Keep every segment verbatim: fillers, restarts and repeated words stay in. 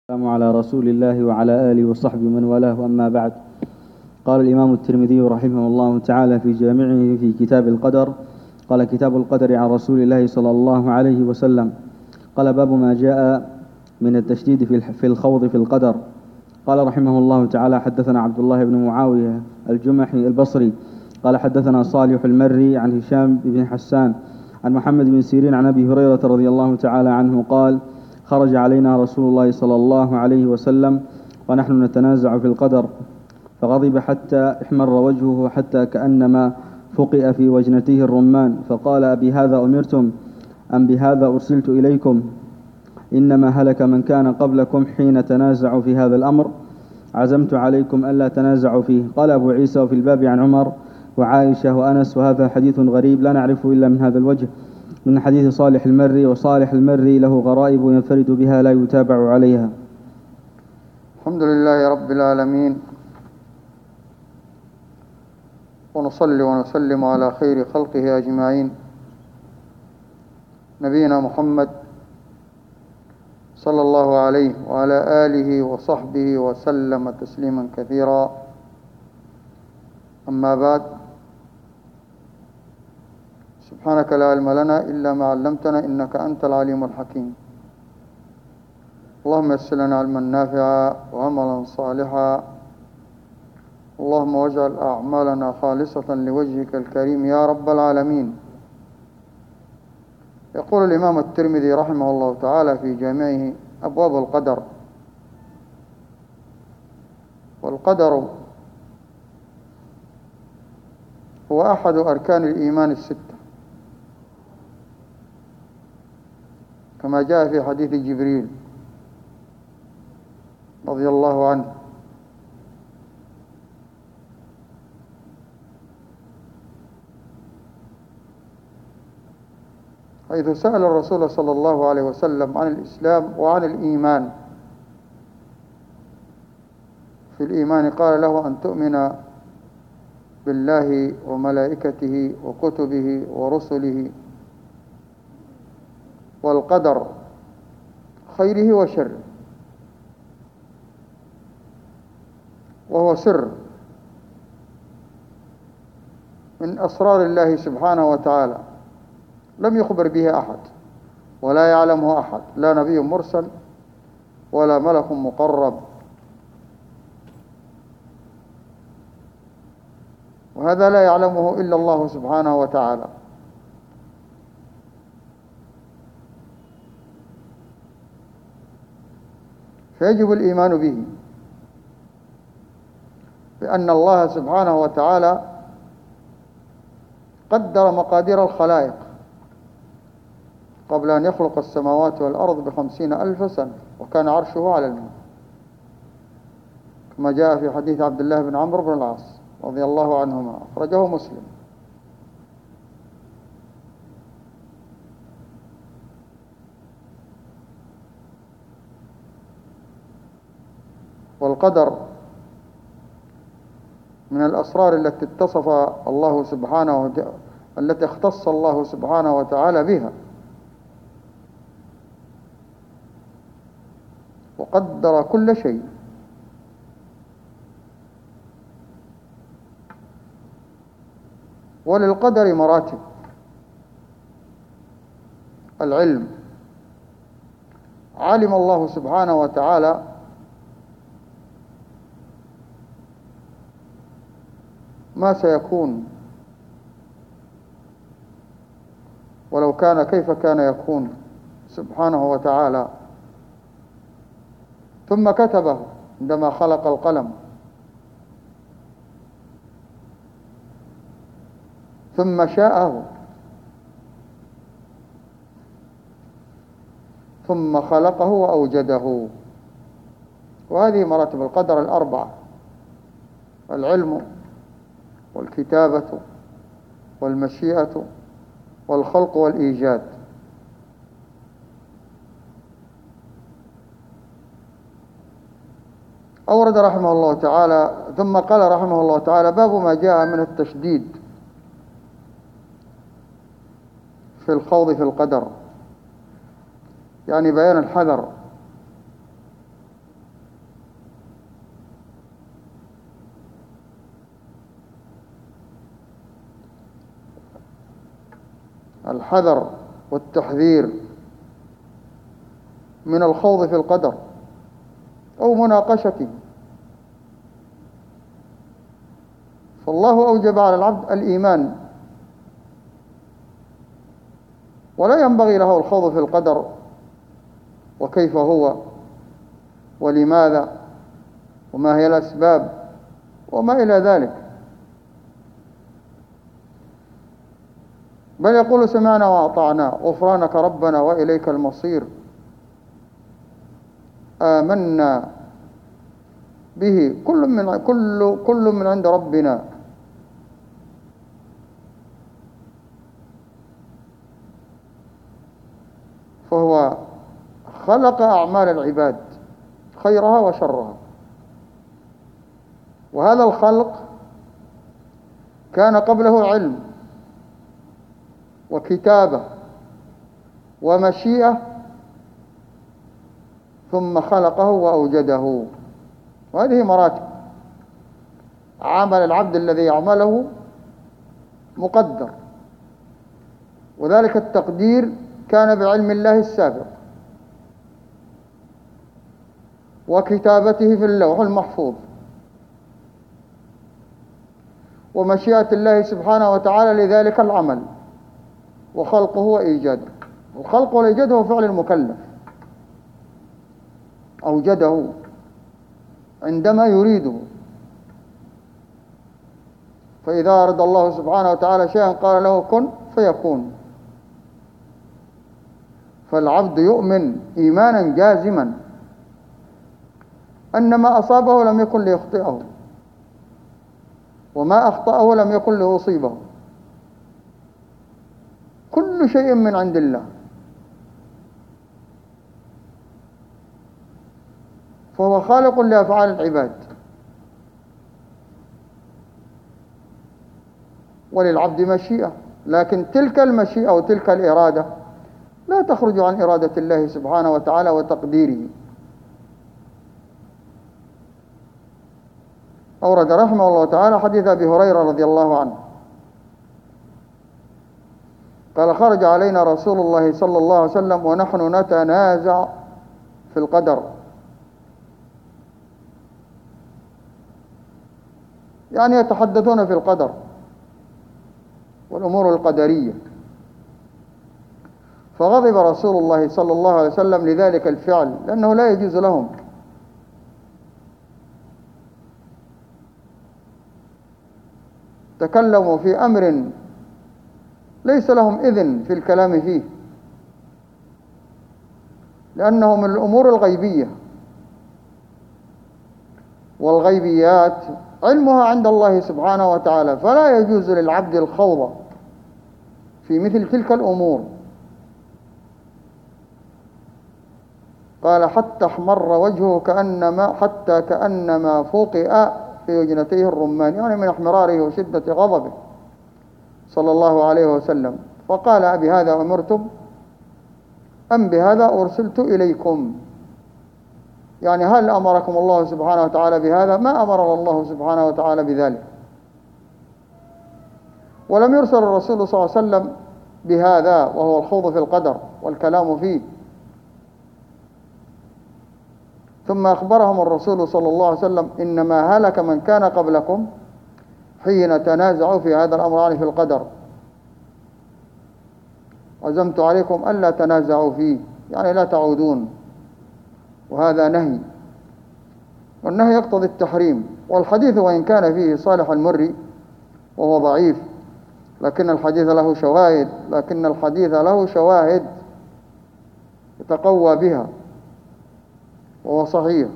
السلام على رسول الله وعلى آله وصحبه من والاه، وأما بعد. قال الإمام الترمذي رحمه الله تعالى في جامعه في كتاب القدر، قال: كتاب القدر عن رسول الله صلى الله عليه وسلم. قال: باب ما جاء من التشديد في الخوض في القدر. قال رحمه الله تعالى: حدثنا عبد الله بن معاوية الجمحي البصري قال: حدثنا صالح المري عن هشام بن حسان عن محمد بن سيرين عن أبي هريرة رضي الله تعالى عنه قال: خرج علينا رسول الله صلى الله عليه وسلم ونحن نتنازع في القدر، فغضب حتى احمر وجهه حتى كأنما فقئ في وجنته الرمان، فقال: أبي هذا أمرتم أم بهذا أرسلت إليكم؟ إنما هلك من كان قبلكم حين تنازعوا في هذا الأمر، عزمت عليكم ألا تنازعوا فيه. قال أبو عيسى: وفي الباب عن عمر وعائشة وأنس، وهذا حديث غريب لا نعرفه إلا من هذا الوجه، من حديث صالح المري، وصالح المري له غرائب ينفرد بها لا يتابع عليها. الحمد لله رب العالمين، ونصلي ونسلم على خير خلقه أجمعين، نبينا محمد صلى الله عليه وعلى آله وصحبه وسلم تسليما كثيرا. أما بعد، سبحانك لا علم لنا إلا ما علمتنا إنك أنت العليم الحكيم. اللهم يسر لنا علما نافعا وعملا صالحا، اللهم واجعل أعمالنا خالصة لوجهك الكريم يا رب العالمين. يقول الإمام الترمذي رحمه الله تعالى في جامعه: أبواب القدر. والقدر هو أحد أركان الإيمان الستة، كما جاء في حديث جبريل رضي الله عنه، حيث سأل الرسول صلى الله عليه وسلم عن الإسلام وعن الإيمان. في الإيمان قال له: أن تؤمن بالله وملائكته وكتبه ورسله والقدر خيره وشره، وهو سر من أسرار الله سبحانه وتعالى لم يخبر به أحد ولا يعلمه أحد، لا نبي مرسل ولا ملك مقرب، وهذا لا يعلمه إلا الله سبحانه وتعالى. فيجب الإيمان به، بأن الله سبحانه وتعالى قدر مقادير الخلائق قبل أن يخلق السماوات والأرض بخمسين ألف سنة، وكان عرشه على الماء، كما جاء في حديث عبد الله بن عمرو بن العاص رضي الله عنهما، أخرجه مسلم. والقدر من الأسرار التي اتصف الله سبحانه وتعالى التي اختص الله سبحانه وتعالى بها، وقدر كل شيء. وللقدر مراتب: العلم، علم الله سبحانه وتعالى ما سيكون، ولو كان كيف كان يكون سبحانه وتعالى، ثم كتبه عندما خلق القلم، ثم شاءه، ثم خلقه وأوجده. وهذه مراتب القدر الأربعة: العلم والكتابة والمشيئة والخلق والإيجاد. أورد رحمه الله تعالى، ثم قال رحمه الله تعالى: باب ما جاء من التشديد في الخوض في القدر، يعني بيان الحذر الحذر والتحذير من الخوض في القدر أو مناقشته. فالله أوجب على العبد الإيمان، ولا ينبغي له الخوض في القدر وكيف هو ولماذا وما هي الأسباب وما إلى ذلك، بل يقول سمعنا وأطعنا غفرانك ربنا وإليك المصير، آمنا به كل من كل كل من عند ربنا. فهو خلق أعمال العباد خيرها وشرها، وهذا الخلق كان قبله علم وكتابة ومشيئة، ثم خلقه وأوجده. وهذه مراتب. عمل العبد الذي يعمله مقدر، وذلك التقدير كان بعلم الله السابق وكتابته في اللوح المحفوظ ومشيئة الله سبحانه وتعالى لذلك العمل وخلقه وإيجاده. وخلقه وإيجاده هو فعل المكلف، أوجده عندما يريده. فإذا أراد الله سبحانه وتعالى شيئا قال له كن فيكون. فالعبد يؤمن إيمانا جازما أن ما أصابه لم يكن ليخطئه، وما أخطأه لم يكن ليصيبه، كل شيء من عند الله. فهو خالق لأفعال العباد، وللعبد مشيئة، لكن تلك المشيئة وتلك الإرادة لا تخرج عن إرادة الله سبحانه وتعالى وتقديره. أورد رحمه الله تعالى حديث أبي هريرة رضي الله عنه قال خرج علينا رسول الله صلى الله عليه وسلم ونحن نتنازع في القدر، يعني يتحدثون في القدر والأمور القدرية. فغضب رسول الله صلى الله عليه وسلم لذلك الفعل، لأنه لا يجوز لهم. تكلموا في أمر ليس لهم إذن في الكلام فيه، لأنه من الأمور الغيبية، والغيبيات علمها عند الله سبحانه وتعالى، فلا يجوز للعبد الخوض في مثل تلك الأمور. قال حتى احمر وجهه كأنما حتى كأنما فوقئ في وجنتيه الرمان، يعني من احمراره وشدة غضبه صلى الله عليه وسلم. فقال أبي هذا أمرتم أم بهذا أرسلت إليكم؟ يعني هل أمركم الله سبحانه وتعالى بهذا؟ ما أمر الله سبحانه وتعالى بذلك، ولم يرسل الرسول صلى الله عليه وسلم بهذا، وهو الخوض في القدر والكلام فيه. ثم أخبرهم الرسول صلى الله عليه وسلم إنما هلك من كان قبلكم حين تنازعوا في هذا الأمر، يعني في القدر. عزمت عليكم ألا تنازعوا فيه، يعني لا تعودون، وهذا نهي، والنهي يقتضي التحريم. والحديث وإن كان فيه صالح المري وهو ضعيف، لكن الحديث له شواهد لكن الحديث له شواهد يتقوى بها، وهو صحيح،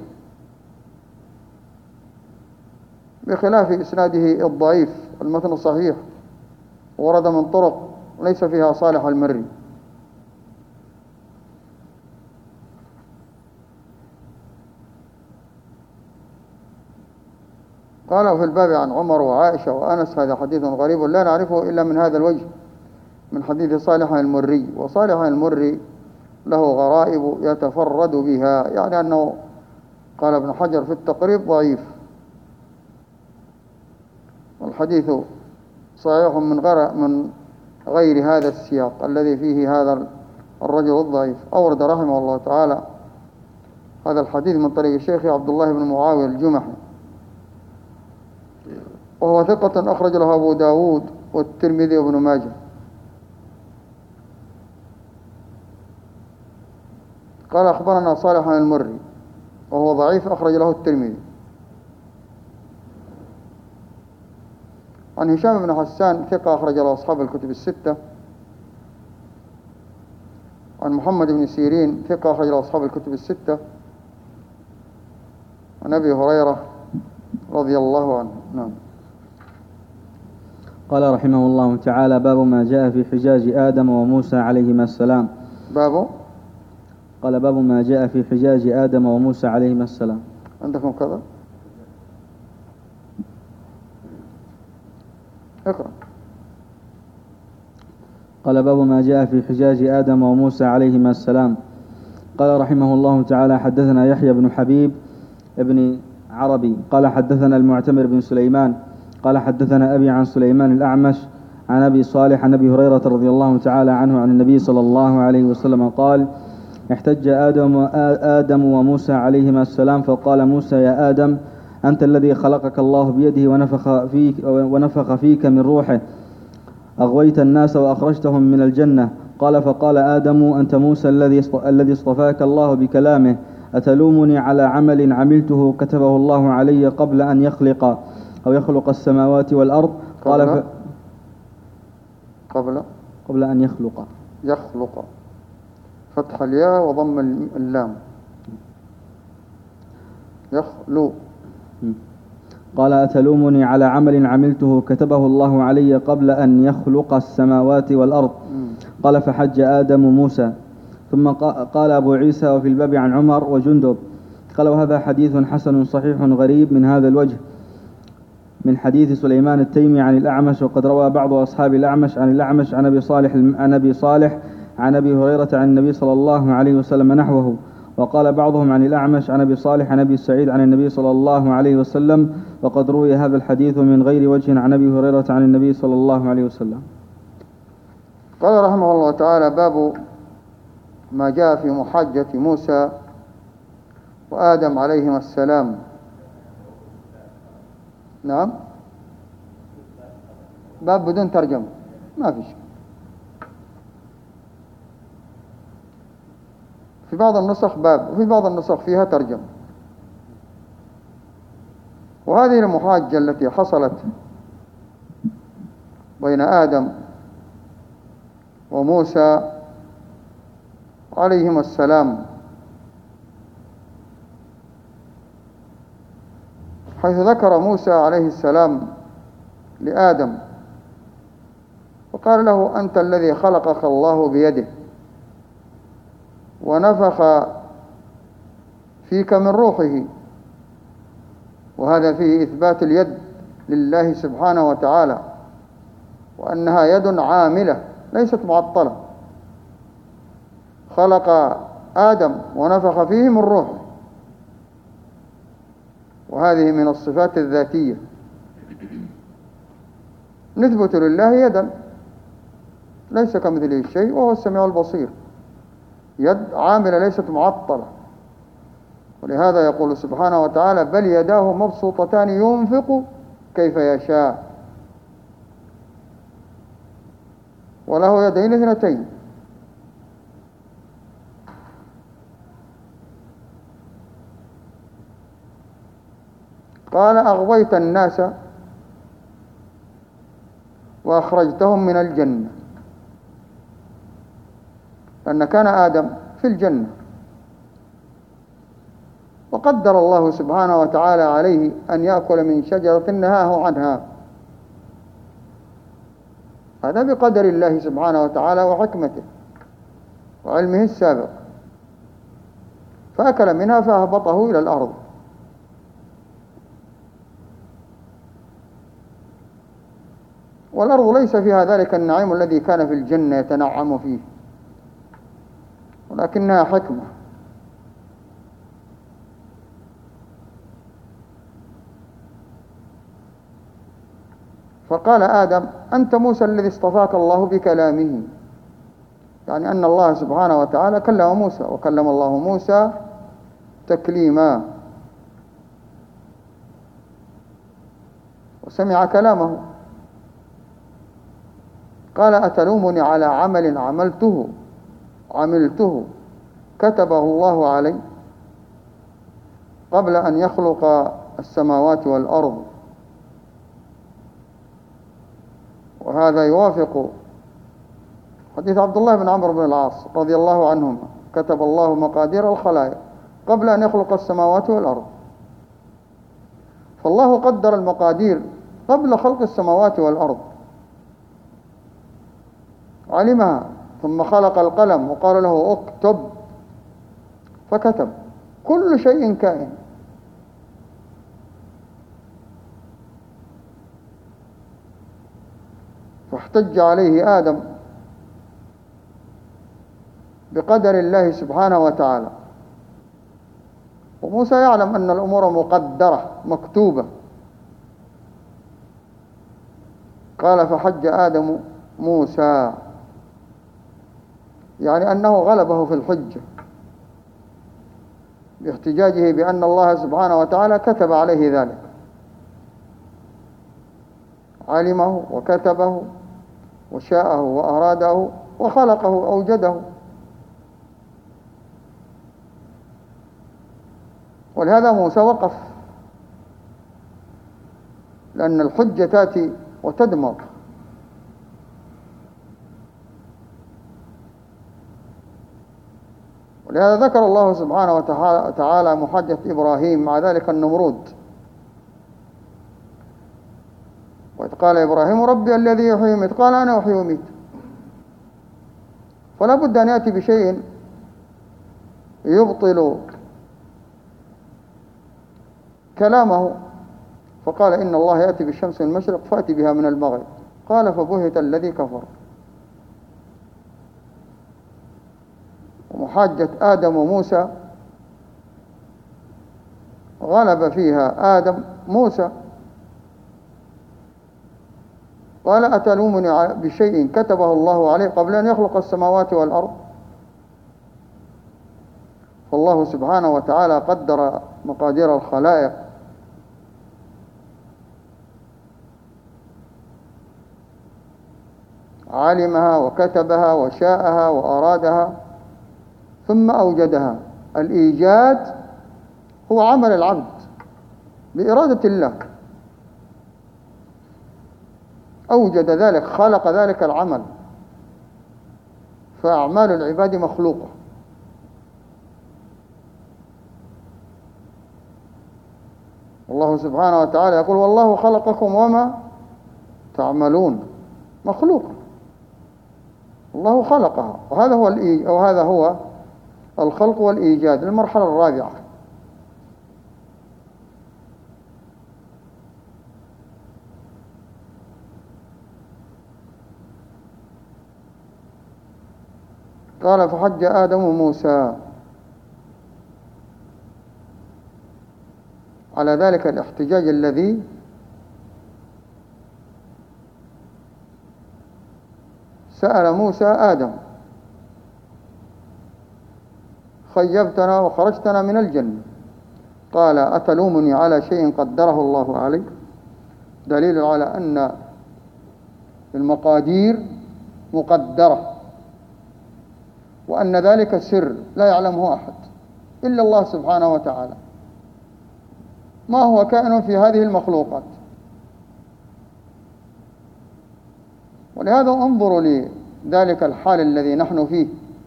بخلاف إسناده الضعيف. المتن صحيح ورد من طرق ليس فيها صالح المري. قال في الباب عن عمر وعائشة وأنس، هذا حديث غريب لا نعرفه إلا من هذا الوجه، من حديث صالح المري. وصالح المري له غرائب يتفرد بها، يعني أنه قال ابن حجر في التقريب ضعيف. والحديث صحيح من غير من غير هذا السياق الذي فيه هذا الرجل الضعيف. أورد رحمه الله تعالى هذا الحديث من طريق الشيخ عبد الله بن معاوية الجمحي، وهو ثقة أخرج له أبو داود والترمذي وابن ماجه. قال أخبرنا صالح عن المري وهو ضعيف أخرج له الترمذي. عن هشام بن حسان ثقة أخرج له أصحاب الكتب الستة. عن محمد بن سيرين ثقة أخرج له أصحاب الكتب الستة. عن أبي هريرة رضي الله عنه. نعم. قال رحمه الله تعالى: باب ما جاء في حجاج آدم وموسى عليهما السلام. باب قال: باب ما جاء في حجاج آدم وموسى عليهما السلام. عندكم كذا؟ اقرأ. قال: باب ما جاء في حجاج آدم وموسى عليهما السلام. قال رحمه الله تعالى: حدثنا يحيى بن حبيب ابن عربي قال حدثنا المعتمر بن سليمان قال حدثنا أبي عن سليمان الأعمش عن أبي صالح عن أبي هريرة رضي الله تعالى عنه عن النبي صلى الله عليه وسلم قال: احتج آدم, آدم وموسى عليهما السلام، فقال موسى: يا آدم، أنت الذي خلقك الله بيده ونفخ فيك, ونفخ فيك من روحه، أغويت الناس وأخرجتهم من الجنة. قال: فقال آدم: أنت موسى الذي اصطفاك الله بكلامه، أتلومني على عمل عملته كتبه الله علي قبل أن يخلق أو يخلق السماوات والأرض؟ قال: قبل ف... قبل قبل أن يخلق يخلق فتح الياء وضم اللام يخلو. قال: أتلومني على عمل عملته كتبه الله علي قبل أن يخلق السماوات والأرض؟ قال: فحج آدم موسى. ثم قال أبو عيسى: وفي الباب عن عمر وجندب. قال: وهذا حديث حسن صحيح غريب من هذا الوجه، من حديث سليمان التيمي عن الأعمش، وقد روى بعض أصحاب الأعمش عن الأعمش عن أبي صالح عن أبي صالح عن أبي هريرة عن النبي صلى الله عليه وسلم نحوه. وقال بعضهم عن الأعمش عن أبي صالح عن أبي سعيد عن النبي صلى الله عليه وسلم، وقد روي هذا الحديث من غير وجه عن أبي هريرة عن النبي صلى الله عليه وسلم. قال رحمه الله تعالى: باب ما جاء في محاجة موسى وآدم عليهما السلام. نعم، باب بدون ترجمة، ما في شيء. في بعض النسخ باب، وفي بعض النسخ فيها ترجمة. وهذه المحاجة التي حصلت بين آدم وموسى عليهما السلام، حيث ذكر موسى عليه السلام لآدم وقال له: أنت الذي خلقك الله بيده ونفخ فيك من روحه. وهذا فيه إثبات اليد لله سبحانه وتعالى، وأنها يد عاملة ليست معطلة. خلق آدم ونفخ فيه من روحه، وهذه من الصفات الذاتية. نثبت لله يدا ليس كمثله شيء وهو السميع البصير، يد عاملة ليست معطلة. ولهذا يقول سبحانه وتعالى: بل يداه مبسوطتان ينفق كيف يشاء. وله يدين اثنتين. قال: أغويت الناس وأخرجتهم من الجنة، لأن كان آدم في الجنة، وقدر الله سبحانه وتعالى عليه أن يأكل من شجرة نهاه عنها. هذا بقدر الله سبحانه وتعالى وحكمته وعلمه السابق، فأكل منها فأهبطه إلى الأرض. والأرض ليس فيها ذلك النعيم الذي كان في الجنة يتنعم فيه، ولكنها حكمة. فقال آدم: أنت موسى الذي اصطفاك الله بكلامه، يعني أن الله سبحانه وتعالى كلم موسى، وكلم الله موسى تكليما وسمع كلامه. قال: أتلومني على عمل عملته عملته كتبه الله علي قبل أن يخلق السماوات والأرض؟ وهذا يوافق حديث عبد الله بن عمرو بن العاص رضي الله عنهما: كتب الله مقادير الخلائق قبل أن يخلق السماوات والأرض. فالله قدر المقادير قبل خلق السماوات والأرض، علمها، ثم خلق القلم وقال له: اكتب، فكتب. كل شيء كائن. فاحتج عليه آدم بقدر الله سبحانه وتعالى، وموسى يعلم أن الأمور مقدرة مكتوبة. قال: فحج آدم موسى، يعني أنه غلبه في الحجة باحتجاجه بأن الله سبحانه وتعالى كتب عليه ذلك، علمه وكتبه وشاءه وأراده وخلقه أوجده. ولهذا موسى وقف، لأن الحجة تأتي وتدمر. ولهذا ذكر الله سبحانه وتعالى محجة إبراهيم مع ذلك النمرود، وإذ قال إبراهيم: ربي الذي يحيي ويميت، قال: أنا أحيي وأميت. فلا بد أن يأتي بشيء يبطل كلامه، فقال: إن الله يأتي بالشمس من المشرق فأتي بها من المغرب. قال: فبهت الذي كفر. ومحاجة آدم وموسى غلب فيها آدم موسى، قال: أتلومني بشيء كتبه الله عليه قبل أن يخلق السماوات والأرض؟ فالله سبحانه وتعالى قدر مقادير الخلائق علمها وكتبها وشاءها وأرادها ثم أوجدها. الإيجاد هو عمل العبد بإرادة الله، أوجد ذلك، خلق ذلك العمل. فأعمال العباد مخلوقة، الله سبحانه وتعالى يقول: والله خلقكم وما تعملون. مخلوقة، الله خلقها، وهذا هو وهذا هو الخلق والإيجاد، المرحلة الرابعة. قال: فحج آدم موسى. على ذلك الاحتجاج الذي سأل موسى آدم: خيبتنا وخرجتنا من الجنة. قال: أتلومني على شيء قدره الله علي؟ دليل على أن المقادير مقدرة، وأن ذلك سر لا يعلمه أحد إلا الله سبحانه وتعالى، ما هو كائن في هذه المخلوقات. ولهذا انظروا لذلك الحال الذي نحن فيه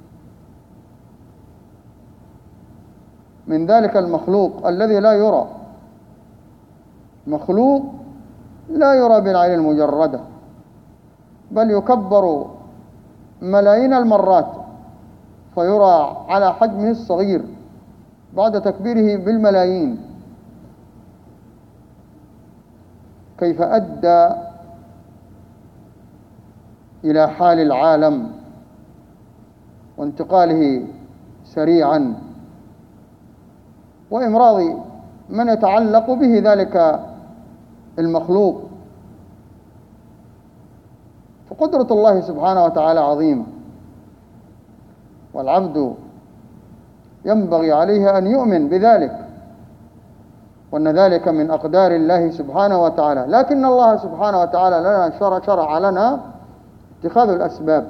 من ذلك المخلوق الذي لا يرى، مخلوق لا يرى بالعين المجردة، بل يكبر ملايين المرات فيرى على حجمه الصغير بعد تكبيره بالملايين. كيف أدى إلى حال العالم وانتقاله سريعا وإمراض من يتعلق به ذلك المخلوق فقدرة الله سبحانه وتعالى عظيمة، والعبد ينبغي عليه أن يؤمن بذلك، وأن ذلك من أقدار الله سبحانه وتعالى. لكن الله سبحانه وتعالى لنا شرع, شرع لنا اتخاذ الأسباب،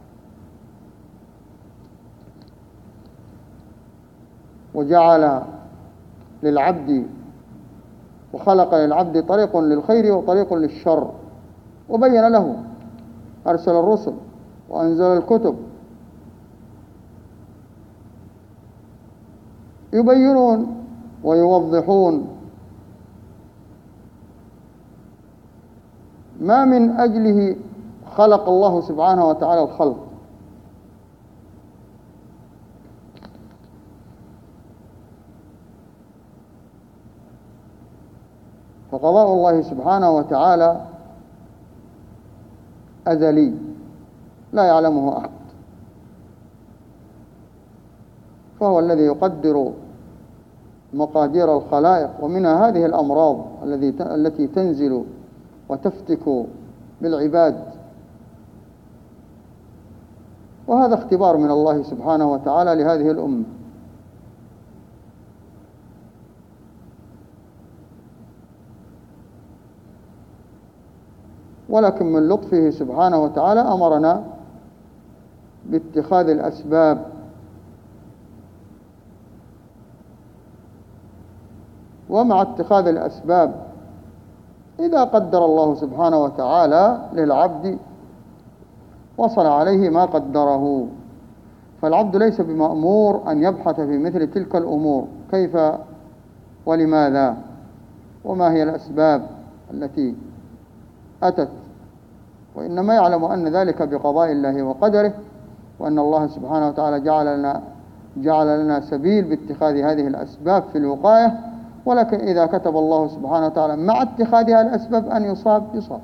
وجعل للعبد وخلق للعبد طريق للخير وطريق للشر، وبين له، أرسل الرسل وأنزل الكتب يبينون ويوضحون ما من أجله خلق الله سبحانه وتعالى الخلق. فقضاء الله سبحانه وتعالى أزلي لا يعلمه أحد، فهو الذي يقدر مقادير الخلائق، ومنها هذه الأمراض التي تنزل وتفتك بالعباد، وهذا اختبار من الله سبحانه وتعالى لهذه الأمة. ولكن من لطفه سبحانه وتعالى أمرنا باتخاذ الأسباب، ومع اتخاذ الأسباب إذا قدر الله سبحانه وتعالى للعبد وصل عليه ما قدره، فالعبد ليس بمأمور أن يبحث في مثل تلك الأمور كيف ولماذا وما هي الأسباب التي أتت، وإنما يعلم أن ذلك بقضاء الله وقدره، وأن الله سبحانه وتعالى جعل لنا, جعل لنا سبيل باتخاذ هذه الأسباب في الوقاية. ولكن إذا كتب الله سبحانه وتعالى مع اتخاذها الأسباب أن يصاب يصاب.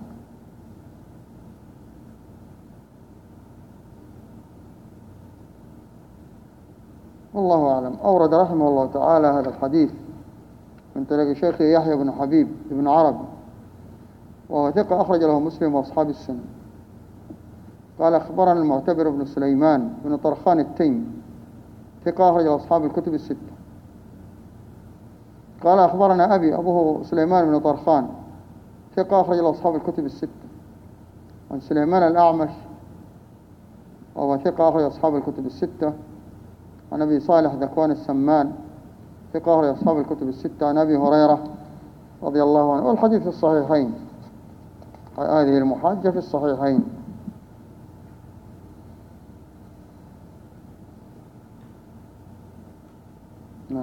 والله أعلم. أورد رحمه الله تعالى هذا الحديث من طريق شيخه يحيى بن حبيب بن عربي، وهو ثقة أخرج له مسلم وأصحاب السنة. قال أخبرنا المعتبر بن سليمان بن طرخان التيمي، ثقة أخرج له أصحاب الكتب الستة. قال أخبرنا أبي أبوه سليمان بن طرخان، ثقة أخرج له أصحاب الكتب الستة. عن سليمان الأعمش وهو ثقة أخرج أصحاب الكتب الستة. عن أبي صالح ذكوان السمان، ثقة أخرج أصحاب الكتب الستة. عن أبي هريرة رضي الله عنه، والحديث في الصحيحين، هذه المحاجة في الصحيحين. نعم.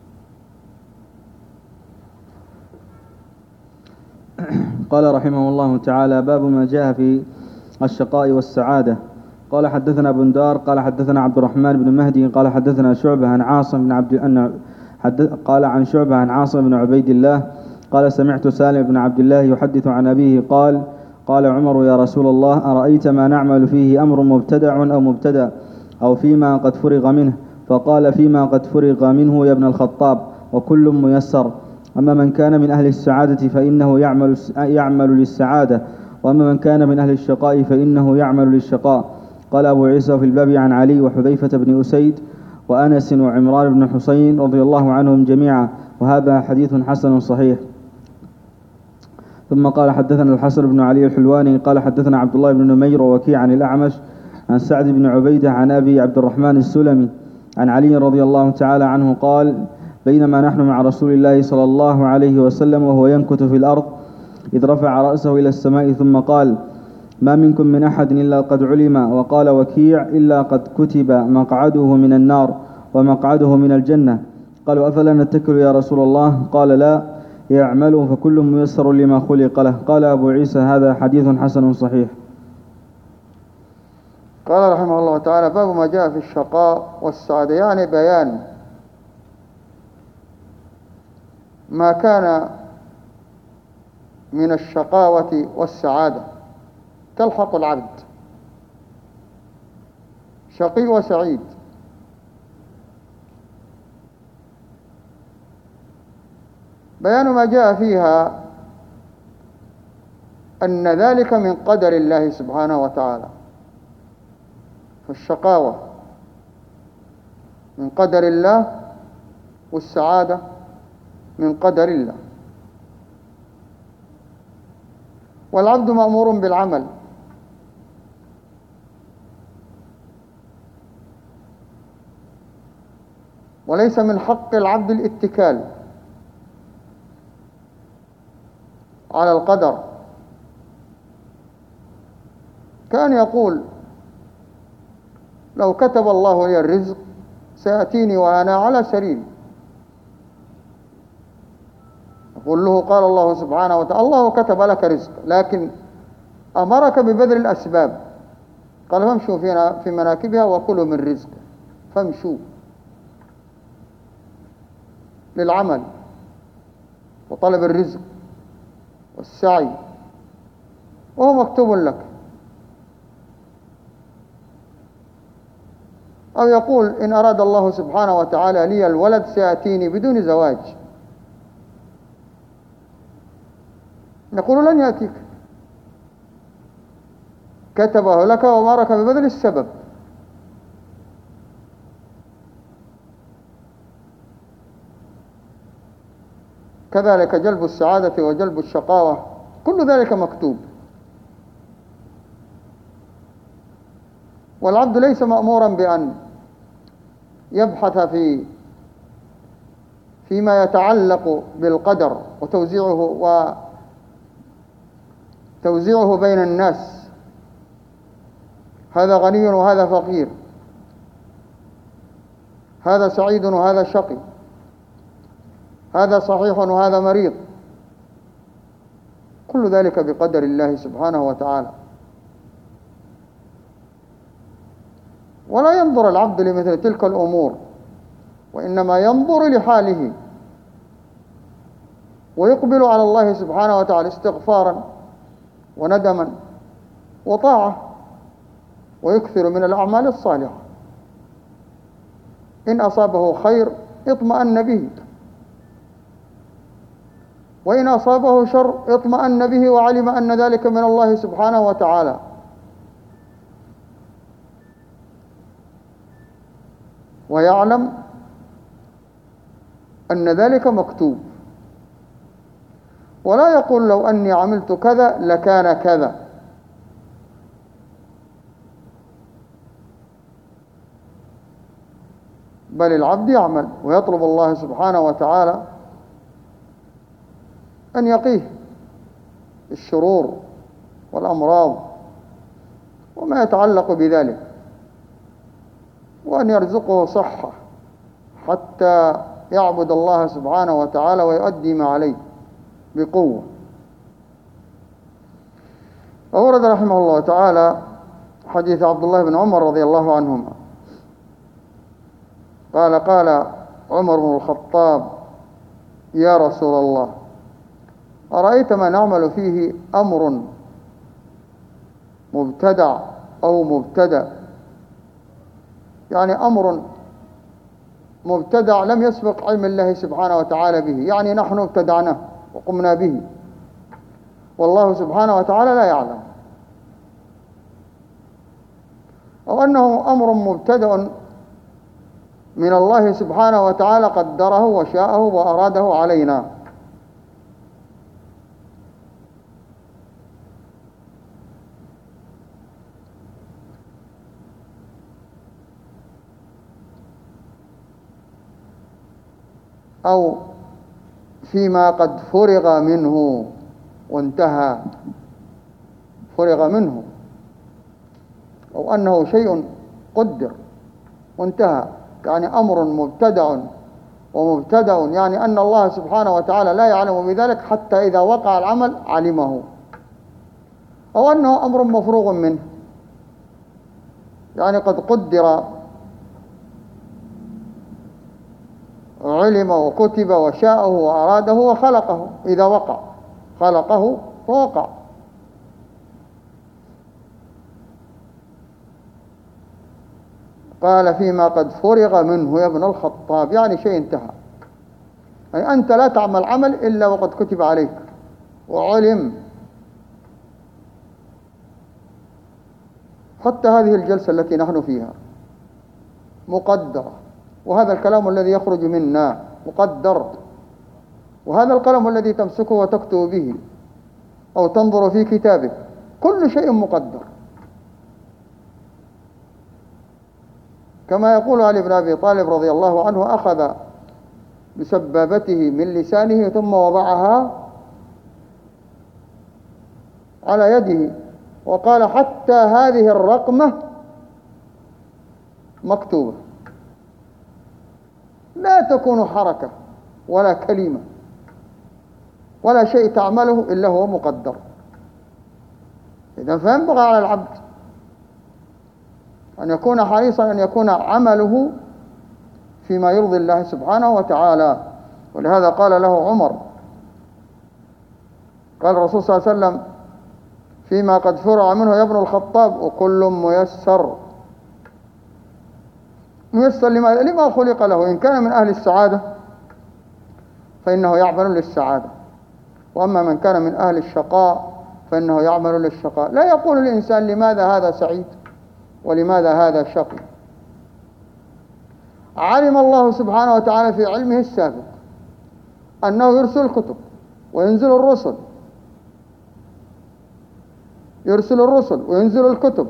قال رحمه الله تعالى: باب ما جاء في الشقاء والسعادة. قال حدثنا بندار قال حدثنا عبد الرحمن بن مهدي قال حدثنا شعبة عن عاصم بن عبد أن قال عن شعبة عن عاصم بن عبيد الله قال: سمعت سالم بن عبد الله يحدث عن أبيه قال: قال عمر: يا رسول الله، أرأيت ما نعمل فيه أمر مبتدع أو مبتدأ أو فيما قد فرغ منه؟ فقال: فيما قد فرغ منه يا ابن الخطاب، وكل ميسر. أما من كان من أهل السعادة فإنه يعمل, يعمل للسعادة، وأما من كان من أهل الشقاء فإنه يعمل للشقاء. قال أبو عيسى في الباب عن علي وحذيفة بن أسيد وأنس وعمران بن حسين رضي الله عنهم جميعا، وهذا حديث حسن صحيح. ثم قال: حدثنا الحسن بن علي الحلواني قال حدثنا عبد الله بن نمير ووكيع عن الأعمش عن سعد بن عبيدة عن أبي عبد الرحمن السلمي عن علي رضي الله تعالى عنه قال: بينما نحن مع رسول الله صلى الله عليه وسلم وهو ينكت في الأرض إذ رفع رأسه إلى السماء ثم قال: ما منكم من أحد إلا قد علم. وقال وكيع: إلا قد كتب مقعده من النار ومقعده من الجنة. قالوا: أفلا نتكل يا رسول الله؟ قال: لا، يعملوا فكل ميسر لما خلق له. قال أبو عيسى: هذا حديث حسن صحيح. قال رحمه الله تعالى: باب ما جاء في الشقاء والسعادة، يعني بيان ما كان من الشقاوة والسعادة تلحق العبد، شقي وسعيد. بيان ما جاء فيها أن ذلك من قدر الله سبحانه وتعالى. فالشقاوة من قدر الله، والسعادة من قدر الله. والعبد مأمور بالعمل، وليس من حق العبد الاتكال على القدر، كان يقول لو كتب الله لي الرزق سيأتيني وأنا على سريري. يقول له قال الله سبحانه وتعالى الله كتب لك رزق، لكن أمرك ببذل الأسباب، قال فامشوا في مناكبها وكلوا من رزقه، فامشوا للعمل وطلب الرزق والسعي، وهو مكتوب لك. أو يقول إن أراد الله سبحانه وتعالى لي الولد سيأتيني بدون زواج، نقول لن يأتيك، كتبه لك وأمرك ببذل السبب. كذلك جلب السعادة وجلب الشقاوة، كل ذلك مكتوب. والعبد ليس مأمورا بأن يبحث في فيما يتعلق بالقدر وتوزيعه وتوزيعه بين الناس، هذا غني وهذا فقير، هذا سعيد وهذا شقي، هذا صحيح وهذا مريض، كل ذلك بقدر الله سبحانه وتعالى. ولا ينظر العبد لمثل تلك الأمور، وإنما ينظر لحاله ويقبل على الله سبحانه وتعالى استغفارا وندما وطاعة، ويكثر من الأعمال الصالحة. إن أصابه خير اطمأن به، وإن أصابه شر اطمأن به وعلم أن ذلك من الله سبحانه وتعالى. ويعلم أن ذلك مكتوب، ولا يقول لو أني عملت كذا لكان كذا، بل العبد يعمل ويطلب الله سبحانه وتعالى أن يقيه الشرور والأمراض وما يتعلق بذلك، وأن يرزقه صحة حتى يعبد الله سبحانه وتعالى ويؤدي ما عليه بقوة. أورد رحمه الله تعالى حديث عبد الله بن عمر رضي الله عنهما قال قال عمر بن الخطاب يا رسول الله أرأيت ما نعمل فيه أمر مبتدع أو مبتدأ، يعني أمر مبتدع لم يسبق علم الله سبحانه وتعالى به، يعني نحن ابتدعناه وقمنا به والله سبحانه وتعالى لا يعلم، أو أنه أمر مبتدأ من الله سبحانه وتعالى قدره وشاءه وأراده علينا. أو فيما قد فرغ منه وانتهى، فرغ منه، أو أنه شيء قدر وانتهى، يعني أمر مبتدع ومبتدأ، يعني أن الله سبحانه وتعالى لا يعلم بذلك حتى إذا وقع العمل علمه، أو أنه أمر مفروغ منه، يعني قد قدر علم وكتب وشاءه وأراده وخلقه، إذا وقع خلقه فوقع. قال فيما قد فرغ منه يا ابن الخطاب، يعني شيء انتهى، يعني أنت لا تعمل عمل إلا وقد كتب عليك وعلم حتى هذه الجلسة التي نحن فيها مقدرة، وهذا الكلام الذي يخرج منا مقدر، وهذا القلم الذي تمسكه وتكتب به أو تنظر في كتابك كل شيء مقدر. كما يقول علي بن أبي طالب رضي الله عنه: أخذ بسبابته من لسانه ثم وضعها على يده وقال: حتى هذه الرقمة مكتوبة، لا تكون حركة ولا كلمة ولا شيء تعمله إلا هو مقدر. إذن فينبغي على العبد أن يكون حريصا أن يكون عمله فيما يرضي الله سبحانه وتعالى. ولهذا قال له عمر، قال الرسول صلى الله عليه وسلم فيما قد فرع منه يا ابن الخطاب: وكل ميسر. ميسر لماذا؟ لما خلق له. إن كان من أهل السعادة فإنه يعمل للسعادة، وأما من كان من أهل الشقاء فإنه يعمل للشقاء. لا يقول الإنسان لماذا هذا سعيد ولماذا هذا شقي. علم الله سبحانه وتعالى في علمه السابق أنه يرسل الكتب وينزل الرسل، يرسل الرسل وينزل الكتب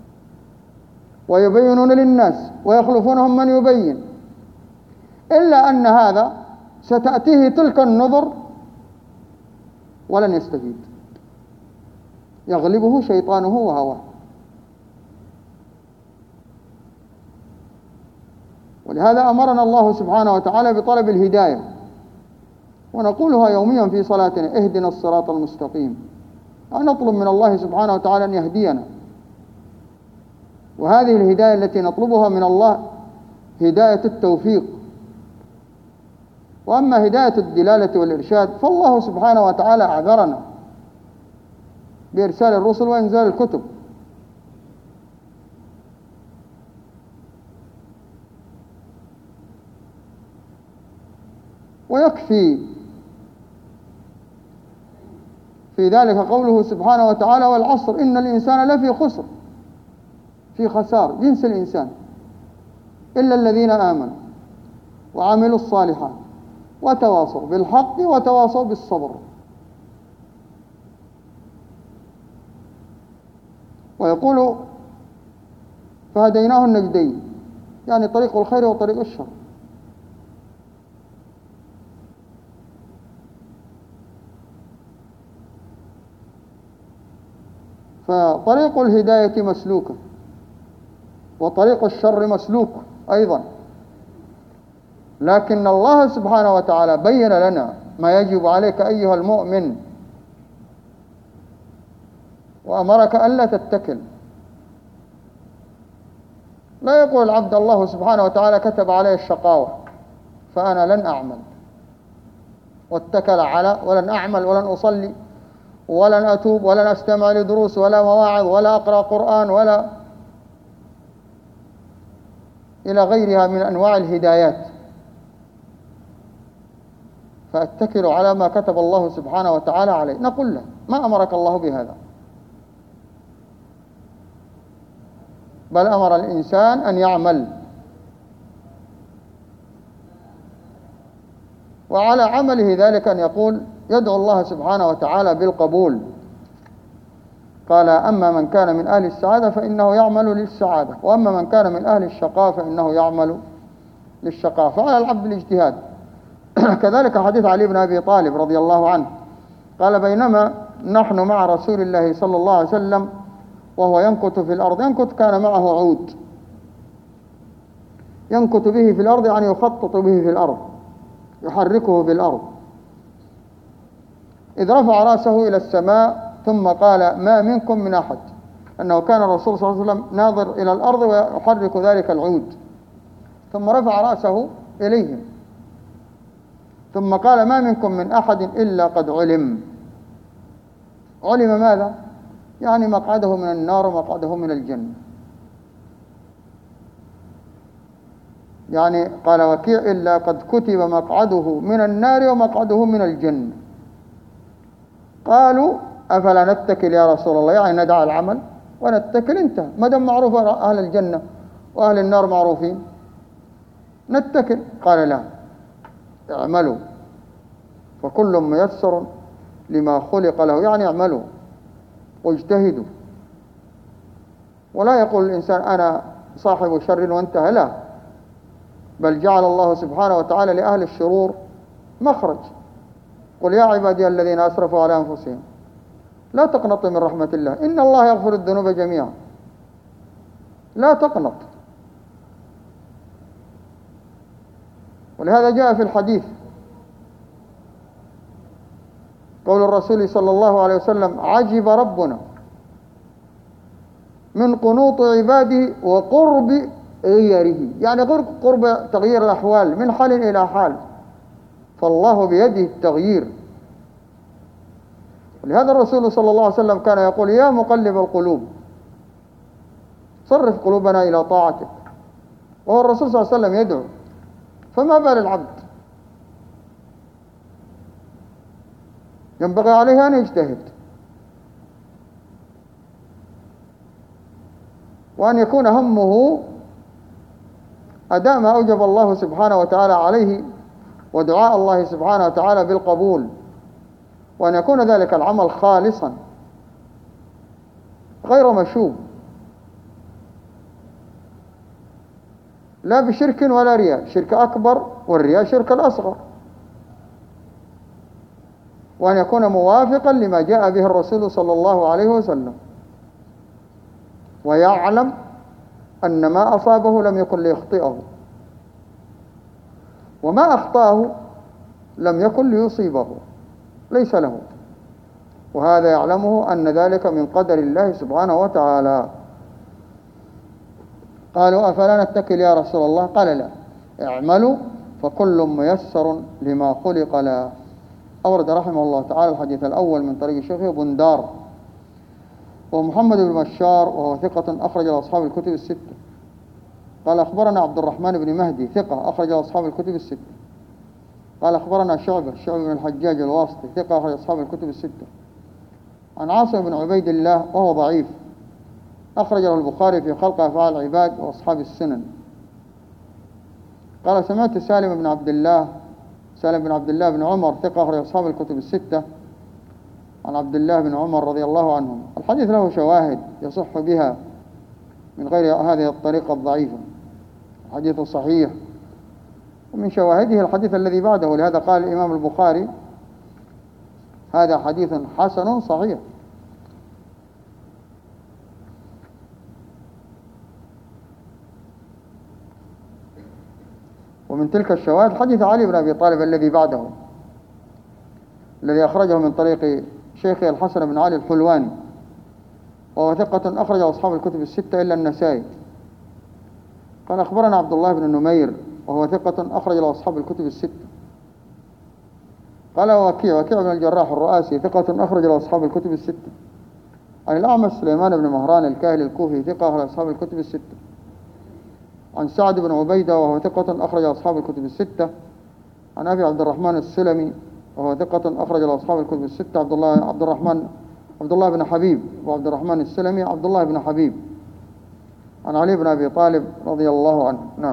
ويبينون للناس ويخلفونهم من يبين، إلا أن هذا ستأتيه تلك النذر ولن يستفيد، يغلبه شيطانه وهواه. ولهذا أمرنا الله سبحانه وتعالى بطلب الهداية، ونقولها يوميا في صلاتنا: اهدنا الصراط المستقيم. أن نطلب من الله سبحانه وتعالى أن يهدينا، وهذه الهداية التي نطلبها من الله هداية التوفيق. وأما هداية الدلالة والإرشاد فالله سبحانه وتعالى أعذرنا بإرسال الرسل وإنزال الكتب. ويكفي في ذلك قوله سبحانه وتعالى: والعصر إن الإنسان لفي خسر، في خسار جنس الإنسان، إلا الذين آمنوا وعملوا الصالحات وتواصوا بالحق وتواصوا بالصبر. ويقول: فهديناه النجدين، يعني طريق الخير وطريق الشر. فطريق الهداية مسلوكة وطريق الشر مسلوك أيضا، لكن الله سبحانه وتعالى بين لنا ما يجب عليك أيها المؤمن، وأمرك ألا تتكل. لا يقول العبد الله سبحانه وتعالى كتب عليه الشقاوة فأنا لن أعمل، واتكل على ولن أعمل ولن أصلي ولن أتوب ولن أستمع لدروس ولا مواعظ ولا أقرأ قرآن ولا إلى غيرها من أنواع الهدايات، فأتكل على ما كتب الله سبحانه وتعالى عليه. نقول له: ما أمرك الله بهذا، بل أمر الإنسان أن يعمل، وعلى عمله ذلك أن يقول يدعو الله سبحانه وتعالى بالقبول. قال: أما من كان من أهل السعادة فإنه يعمل للسعادة، وأما من كان من أهل الشقاء فإنه يعمل للشقاء. فعلى العبد الاجتهاد. كذلك حديث علي بن أبي طالب رضي الله عنه قال: بينما نحن مع رسول الله صلى الله عليه وسلم وهو ينكت في الأرض، ينكت كان معه عود ينكت به في الأرض، يعني يخطط به في الأرض، يحركه في الأرض، إذ رفع رأسه إلى السماء ثم قال: ما منكم من أحد. أنه كان الرسول صلى الله عليه وسلم ناظر إلى الأرض ويحرك ذلك العود، ثم رفع رأسه إليهم ثم قال: ما منكم من أحد إلا قد علم. علم ماذا؟ يعني مقعده من النار ومقعده من الجنة. يعني قال وكيع: إلا قد كتب مقعده من النار ومقعده من الجنة. قالوا: أفلا نتكل يا رسول الله، يعني ندع العمل؟ ونتكل، انتهى. ما دام معروف أهل الجنة وأهل النار معروفين نتكل. قال لا، اعملوا فكل ميسر لما خلق له، يعني اعملوا واجتهدوا. ولا يقول الإنسان أنا صاحب شر وانتهى، لا، بل جعل الله سبحانه وتعالى لأهل الشرور مخرج. قل يا عبادي الذين أسرفوا على أنفسهم لا تقنطوا من رحمة الله إن الله يغفر الذنوب جميعا. لا تقنط. ولهذا جاء في الحديث قول الرسول صلى الله عليه وسلم: عجب ربنا من قنوط عباده وقرب غيره، يعني قرب تغيير الأحوال من حال إلى حال، فالله بيده التغيير. ولهذا الرسول صلى الله عليه وسلم كان يقول: يا مقلب القلوب صرف قلوبنا إلى طاعتك. وهو الرسول صلى الله عليه وسلم يدعو، فما بال العبد؟ ينبغي عليه أن يجتهد وأن يكون همه أداء ما أوجب الله سبحانه وتعالى عليه ودعاء الله سبحانه وتعالى بالقبول، وأن يكون ذلك العمل خالصا غير مشوب، لا بشرك ولا رياء، شرك أكبر والرياء شرك الأصغر. وأن يكون موافقا لما جاء به الرسول صلى الله عليه وسلم، ويعلم أن ما أصابه لم يكن ليخطئه، وما أخطأه لم يكن ليصيبه، ليس له. وهذا يعلمه أن ذلك من قدر الله سبحانه وتعالى. قالوا: أفلا نتكل يا رسول الله؟ قال: لا، اعملوا فكل ميسر لما خلق له. أورد رحمه الله تعالى الحديث الأول من طريق شيخه بندار ومحمد بن بشار، وهو ثقة أخرج له أصحاب الكتب الستة. قال: أخبرنا عبد الرحمن بن مهدي ثقة أخرج له أصحاب الكتب الستة. قال: أخبرنا شعبة شعبة بن الحجاج الواسطي ثقة أخرج أصحاب الكتب الستة. عن عاصم بن عبيد الله وهو ضعيف أخرج له البخاري في خلق أفعال العباد وأصحاب السنن. قال: سمعت سالم بن عبد الله سالم بن عبد الله بن عمر ثقة أخرج أصحاب الكتب الستة عن عبد الله بن عمر رضي الله عنهم. الحديث له شواهد يصح بها من غير هذه الطريقة الضعيفة، الحديث صحيح، ومن شواهده الحديث الذي بعده. لهذا قال الإمام البخاري: هذا حديث حسن صحيح. ومن تلك الشواهد حديث علي بن أبي طالب الذي بعده، الذي أخرجه من طريق شيخه الحسن بن علي الحلواني، وهو ثقة أخرجه أصحاب الكتب الستة إلا النسائي. قال: أخبرنا عبد الله بن نمير وهو ثقة أخرج له أصحاب الكتب الستة. قال: وكيع وكيع بن الجراح الرؤاسي ثقة أخرج له أصحاب الكتب الستة. عن الأعمش سليمان بن مهران الكاهلي الكوفي ثقة أخرج أصحاب الكتب الستة. عن سعد بن عبيدة وهو ثقة أخرج أصحاب الكتب الستة. عن أبي عبد الرحمن السلمي وهو ثقة أخرج أصحاب الكتب الستة. عبد الله عبد الرحمن عبد الله بن حبيب وعبد الرحمن السلمي عبد الله بن حبيب. عن علي بن أبي طالب رضي الله عنه. نعم.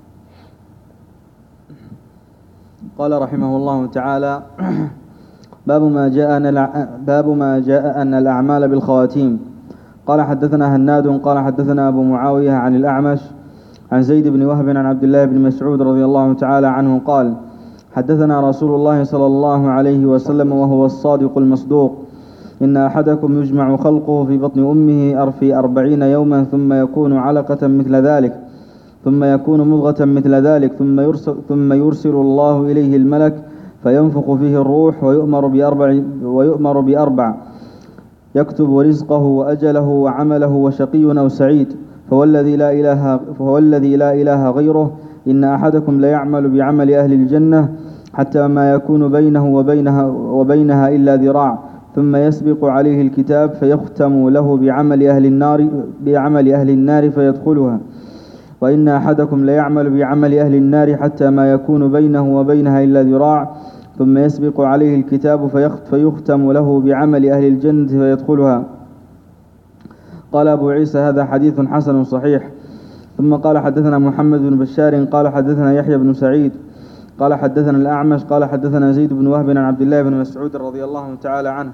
قال رحمه الله تعالى: باب ما جاء أن باب ما جاء أن الأعمال بالخواتيم. قال: حدثنا هناد قال: حدثنا أبو معاوية عن الأعمش عن زيد بن وهب عن عبد الله بن مسعود رضي الله تعالى عنه قال: حدثنا رسول الله صلى الله عليه وسلم وهو الصادق المصدوق: إن أحدكم يجمع خلقه في بطن أمه في أربعين يوما ثم يكون علقة مثل ذلك ثم يكون مضغة مثل ذلك ثم يرسل, ثم يرسل الله إليه الملك فينفخ فيه الروح ويؤمر بأربع, ويؤمر بأربع يكتب رزقه وأجله وعمله وشقي أو سعيد، فهو الذي لا إله, فهو الذي لا إله غيره. إن أحدكم ليعمل بعمل أهل الجنة حتى ما يكون بينه وبينها, وبينها إلا ذراع، ثم يسبق عليه الكتاب فيختم له بعمل أهل النار بعمل أهل النار فيدخلها. وإن أحدكم ليعمل بعمل أهل النار حتى ما يكون بينه وبينها إلا ذراع، ثم يسبق عليه الكتاب فيختم له بعمل أهل الجنة فيدخلها. قال أبو عيسى هذا حديث حسن صحيح. ثم قال حدثنا محمد بن بشار قال حدثنا يحيى بن سعيد قال حدثنا الأعمش قال حدثنا زيد بن وهب عن عبد الله بن مسعود رضي الله تعالى عنه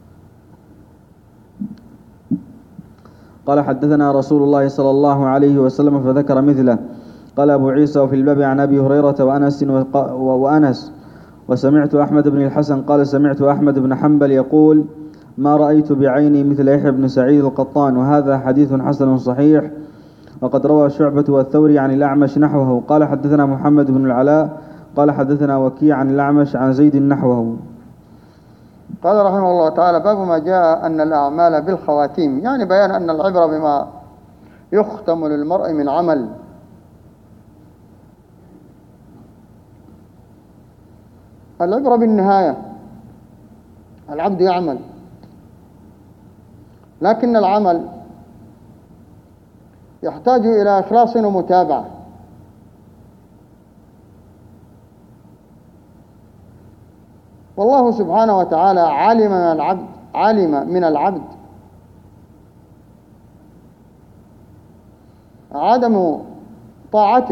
قال حدثنا رسول الله صلى الله عليه وسلم فذكر مثله. قال أبو عيسى وفي الباب عن أبي هريرة وأنس, وأنس وسمعت أحمد بن الحسن قال سمعت أحمد بن حنبل يقول ما رأيت بعيني مثل يحيى بن سعيد القطان، وهذا حديث حسن صحيح. وقد روى شعبة والثوري عن الأعمش نحوه. قال حدثنا محمد بن العلاء قال حدثنا وكيع عن الأعمش عن زيد نحوه. قال رحمه الله تعالى باب ما جاء أن الأعمال بالخواتيم، يعني بيان أن العبرة بما يختم للمرء من عمل. العبرة بالنهاية، العبد يعمل لكن العمل يحتاج إلى إخلاص ومتابعة. والله سبحانه وتعالى علم من العبد علم من العبد عدم طاعته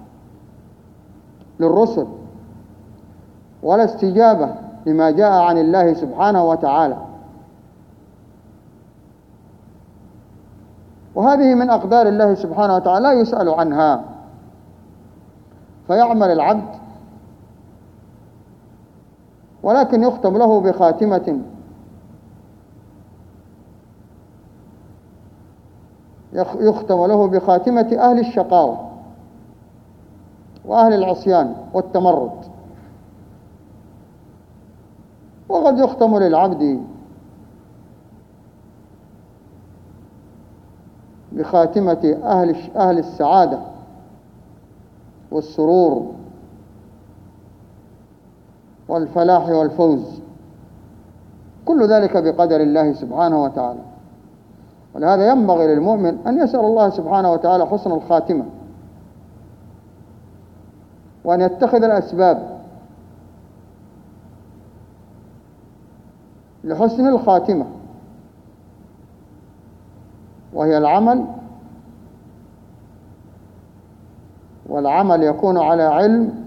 للرسل ولا استجابة لما جاء عن الله سبحانه وتعالى، وهذه من أقدار الله سبحانه وتعالى لا يسأل عنها. فيعمل العبد ولكن يختم له بخاتمة يختم له بخاتمة أهل الشقاوة وأهل العصيان والتمرد. وقد يختم للعبد بخاتمة أهل أهل السعادة والسرور والفلاح والفوز، كل ذلك بقدر الله سبحانه وتعالى. ولهذا ينبغي للمؤمن أن يسأل الله سبحانه وتعالى حسن الخاتمة، وأن يتخذ الأسباب لحسن الخاتمة، وهي العمل، والعمل يكون على علم،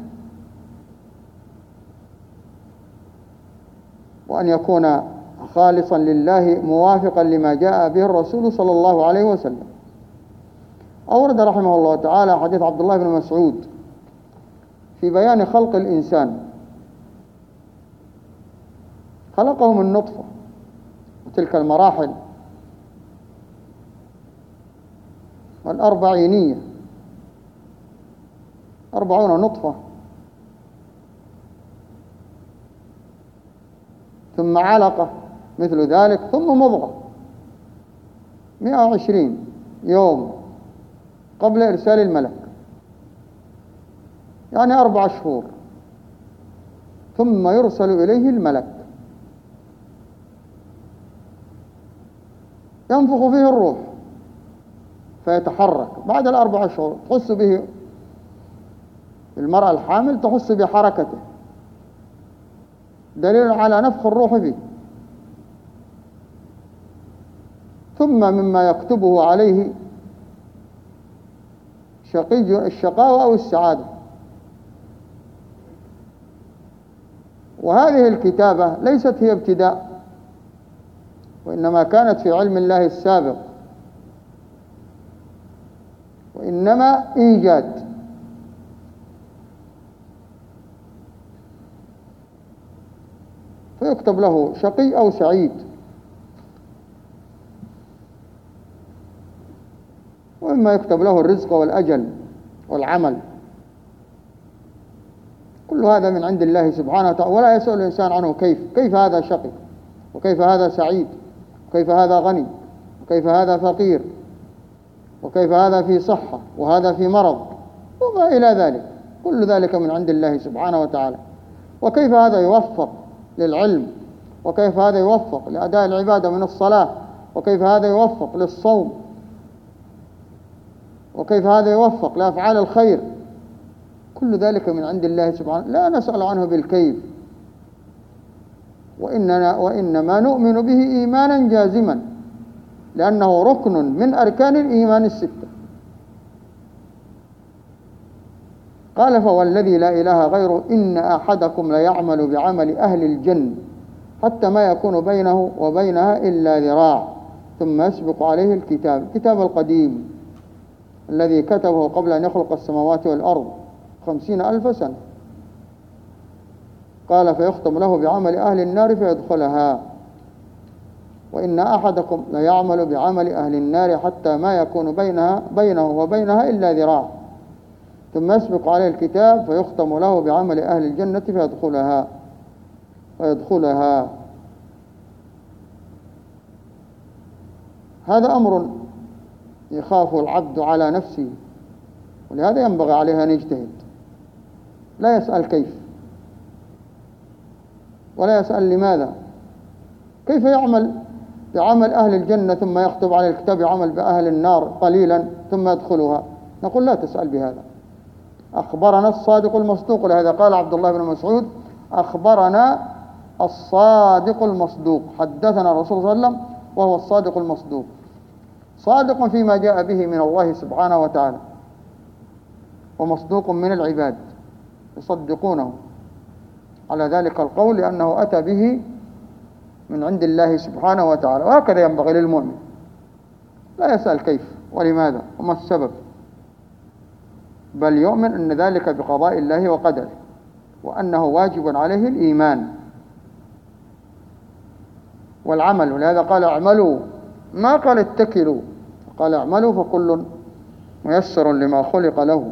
وأن يكون خالصا لله موافقا لما جاء به الرسول صلى الله عليه وسلم. أورد رحمه الله تعالى حديث عبد الله بن مسعود في بيان خلق الإنسان. خلقه من نطفة، وتلك المراحل والأربعينية، أربعون نطفة ثم علقة مثل ذلك ثم مضغة، مئة وعشرين يوم قبل إرسال الملك، يعني أربع شهور، ثم يرسل إليه الملك ينفخ فيه الروح فيتحرك. بعد الأربع شهور تحس به المرأة الحامل، تحس بحركته، دليل على نفخ الروح فيه. ثم مما يكتبه عليه شقي الشقاوة أو السعادة. وهذه الكتابة ليست هي ابتداء، وإنما كانت في علم الله السابق، وإنما إيجاد. فيكتب له شقي أو سعيد، وإما يكتب له الرزق والأجل والعمل. كل هذا من عند الله سبحانه وتعالى، ولا يسأل الإنسان عنه كيف كيف هذا شقي، وكيف هذا سعيد، وكيف هذا غني، وكيف هذا فقير، وكيف هذا في صحة وهذا في مرض، وما إلى ذلك. كل ذلك من عند الله سبحانه وتعالى. وكيف هذا يوفق للعلم، وكيف هذا يوفق لأداء العبادة من الصلاة، وكيف هذا يوفق للصوم، وكيف هذا يوفق لأفعال الخير. كل ذلك من عند الله سبحانه، لا نسأل عنه بالكيف. وإننا وإنما نؤمن به إيمانا جازما، لأنه ركن من أركان الإيمان الستة. قال فوالذي لا إله غيره إن أحدكم ليعمل بعمل أهل الجنة حتى ما يكون بينه وبينها إلا ذراع ثم يسبق عليه الكتاب، الكتاب القديم الذي كتبه قبل أن يخلق السماوات والأرض خمسين ألف سنة. قال فيختم له بعمل أهل النار فيدخلها، وإن أحدكم ليعمل بعمل أهل النار حتى ما يكون بينها بينه وبينها إلا ذراع ثم يسبق عليه الكتاب فيختم له بعمل أهل الجنة فيدخلها فيدخلها. هذا أمر يخاف العبد على نفسه، ولهذا ينبغي عليه أن يجتهد، لا يسأل كيف ولا يسأل لماذا، كيف يعمل بعمل أهل الجنة ثم يختم على الكتاب يعمل بأهل النار قليلا ثم يدخلها. نقول لا تسأل بهذا. أخبرنا الصادق المصدوق، لهذا قال عبد الله بن مسعود أخبرنا الصادق المصدوق، حدثنا الرسول صلى الله عليه وسلم وهو الصادق المصدوق، صادق فيما جاء به من الله سبحانه وتعالى، ومصدوق من العباد يصدقونه على ذلك القول لأنه أتى به من عند الله سبحانه وتعالى. وهكذا ينبغي للمؤمن، لا يسأل كيف ولماذا وما السبب، بل يؤمن أن ذلك بقضاء الله وقدره، وأنه واجب عليه الإيمان والعمل. ولهذا قال اعملوا، ما قال اتكلوا، قال اعملوا فكل ميسر لما خلق له.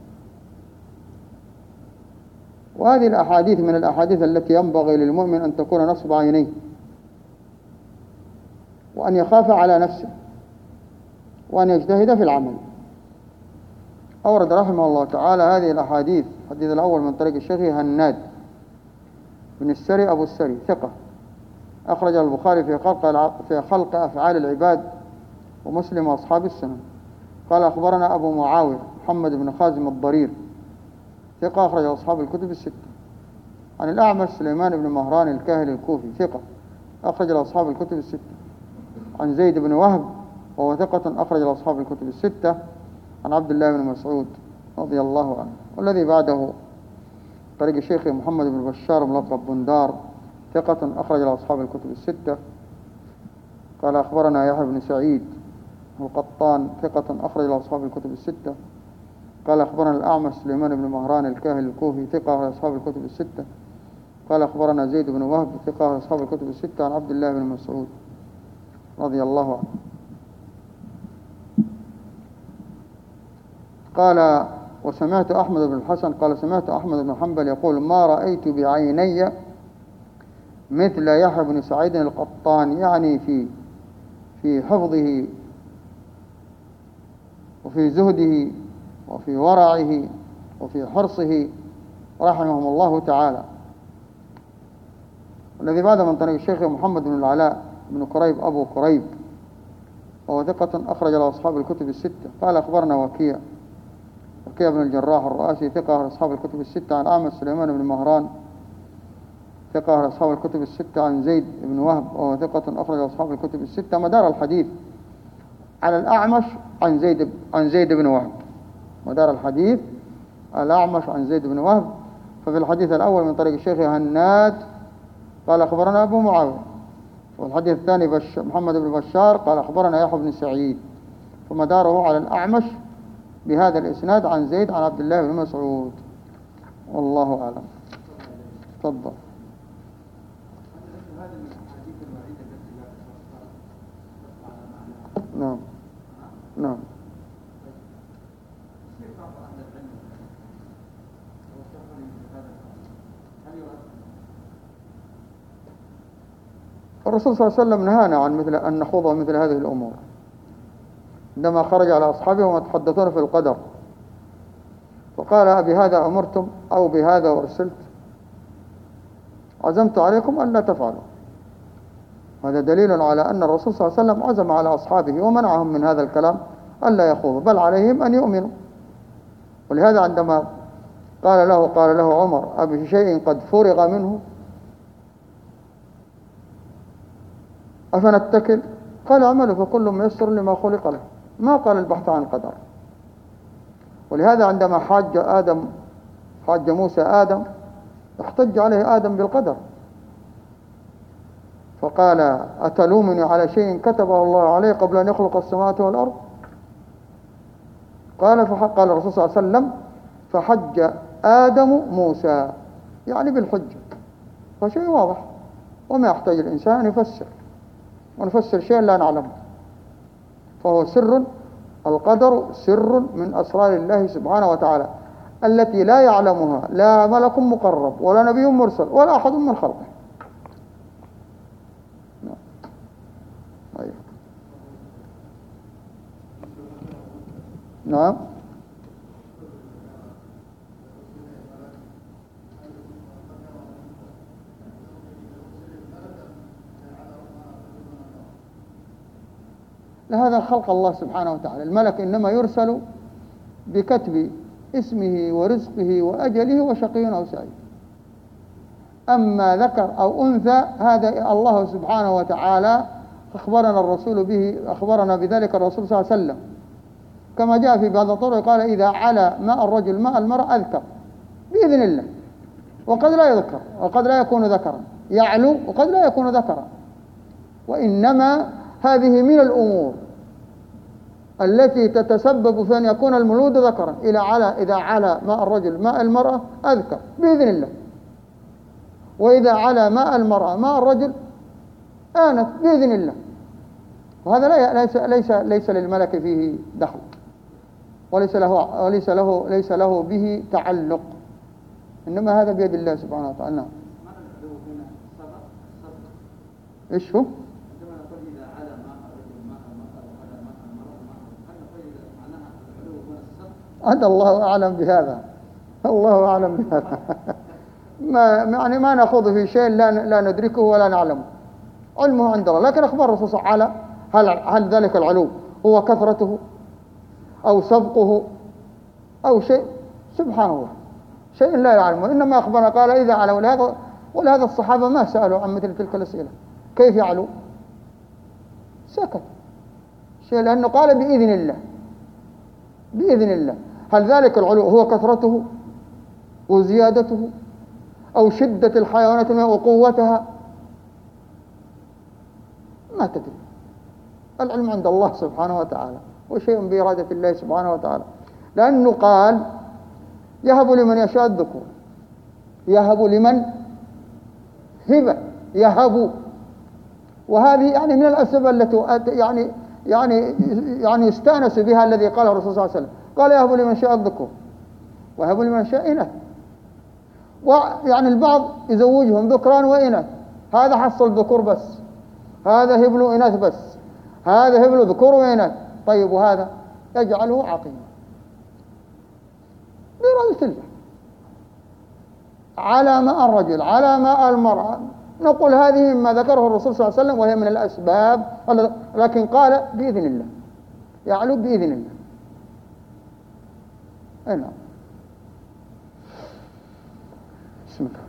وهذه الأحاديث من الأحاديث التي ينبغي للمؤمن أن تكون نصب عينيه، وأن يخاف على نفسه، وأن يجتهد في العمل. أورد رحمه الله تعالى هذه الأحاديث. الحديث الأول من طريق الشيخ هناد بن السري أبو السري ثقة، أخرج البخاري في خلق في خلق أفعال العباد ومسلم وأصحاب السنن. قال أخبرنا أبو معاوية محمد بن خازم الضرير ثقة، أخرج أصحاب الكتب الستة. عن الأعمش سليمان بن مهران الكاهلي الكوفي ثقة، أخرج أصحاب الكتب الستة. عن زيد بن وهب وهو ثقة، أخرج أصحاب الكتب الستة. عن عبد الله بن مسعود رضي الله عنه. والذي بعده طريق الشيخ محمد بن بشار ملقب بندار ثقة، أخرج أصحاب الكتب الستة. قال أخبرنا يحيى بن سعيد القطان ثقة، أخرج أصحاب الكتب الستة. قال أخبرنا الأعمش سليمان بن مهران الكاهلي الكوفي ثقة، أخرج أصحاب الكتب الستة. قال أخبرنا زيد بن وهب ثقة، أخرج أصحاب الكتب الستة. عن عبد الله بن مسعود رضي الله عنه قال وسمعت أحمد بن الحسن قال سمعت أحمد بن حنبل يقول ما رأيت بعيني مثل يحيى بن سعيد القطان، يعني في في حفظه وفي زهده وفي ورعه وفي حرصه رحمهم الله تعالى. والذي بعد من طريق الشيخ محمد بن العلاء بن كريب أبو كريب وهو ثقة، أخرج له أصحاب الكتب الستة. قال أخبرنا وكيع وكيع بن الجراح الرؤاسي ثقة، أصحاب الكتب الستة. عن أعمش سليمان بن مهران ثقة، أصحاب الكتب الستة. عن زيد بن وهب وهو ثقة، أخرج أصحاب الكتب الستة. مدار الحديث على الأعمش عن زيد عن زيد بن وهب، مدار الحديث الأعمش عن زيد بن وهب. ففي الحديث الأول من طريق الشيخ هناد قال أخبرنا أبو معاوية، والحديث الثاني بش محمد بن بشار قال أخبرنا يحيى بن سعيد، فمداره على الأعمش بهذا الإسناد عن زيد عن عبد الله بن مسعود. والله أعلم. تفضل. نعم نعم. الرسول صلى الله عليه وسلم نهانا عن مثل أن نخوض مثل هذه الأمور عندما خرج على أصحابه ويتحدثون في القدر، فقال بهذا أمرتم أو بهذا أرسلت، عزمت عليكم أن لا تفعلوا. هذا دليل على أن الرسول صلى الله عليه وسلم عزم على أصحابه ومنعهم من هذا الكلام ألا يخوضوا، بل عليهم أن يؤمنوا. ولهذا عندما قال له قال له عمر أبي شيء قد فرغ منه أفنتكل قال اعملوا فكل ميسر لما خلق له، ما قال البحث عن القدر. ولهذا عندما حاج آدم حاج موسى آدم احتج عليه آدم بالقدر، فقال أتلومني على شيء كتبه الله عليه قبل أن يخلق السماوات والأرض؟ قال فقال الرسول صلى الله عليه وسلم فحج آدم موسى، يعني بالحجة، فشيء واضح، وما يحتاج الإنسان أن يفسر ونفسر شيء لا نعلمه، فهو سر. القدر سر من أسرار الله سبحانه وتعالى التي لا يعلمها لا ملك مقرب ولا نبي مرسل ولا أحد من خلقه. نعم. نعم. لهذا خلق الله سبحانه وتعالى. الملك إنما يرسل بكتب اسمه ورزقه وأجله وشقي أو سعيد. أما ذكر أو أنثى هذا الله سبحانه وتعالى أخبرنا الرسول به أخبرنا بذلك الرسول صلى الله عليه وسلم، كما جاء في بعض الطرق قال إذا على ماء الرجل ماء المرأة أذكر بإذن الله، وقد لا يذكر وقد لا يكون ذكرا، يعلو وقد لا يكون ذكرا. وإنما هذه من الأمور التي تتسبب في أن يكون المولود ذكرا. إلى على إذا على ماء الرجل ماء المرأة أذكر بإذن الله، وإذا على ماء المرأة ماء الرجل آنت بإذن الله. وهذا لا ليس ليس ليس للملك فيه دخل، وليس له وليس له ليس له به تعلق، إنما هذا بيد الله سبحانه وتعالى. نعم. إيش هو؟ هذا الله أعلم بهذا، الله أعلم بهذا. ما يعني ما نأخذ في شيء لا لا ندركه ولا نعلمه، علمه عند الله. لكن أخبر الرسول صلى الله عليه وسلم هل هل ذلك العلو هو كثرته أو سبقه أو شيء؟ سبحان الله، شيء لا يعلمه، إنما أخبرنا قال إذا علو. ولهذا ولهذا الصحابة ما سألوا عن مثل تلك الأسئلة، كيف يعلو؟ سكت شيء، لأنه قال بإذن الله، بإذن الله. هل ذلك العلو هو كثرته وزيادته أو شدة الحيوانات وقوتها؟ ما تدري، العلم عند الله سبحانه وتعالى، وشيء بإرادة الله سبحانه وتعالى. لأنه قال يهب لمن يشاء الذكور، يهب لمن هبة يهب، وهذه يعني من الأسباب التي يعني يعني يعني يستأنس بها الذي قاله الرسول صلى الله عليه وسلم، قال يهب لمن شاء الذكور ويهب لمن شاء إناث. ويعني البعض يزوجهم ذكران وإناث، هذا حصل ذكور بس، هذا هب له إناث بس، هذا هب له ذكور وإناث. طيب وهذا يجعله عقيما بإرادة الله، على ماء الرجل على ماء المرأة. نقول هذه مما ذكره الرسول صلى الله عليه وسلم، وهي من الأسباب، لكن قال بإذن الله، يعلو بإذن الله. نعم. بسم الله.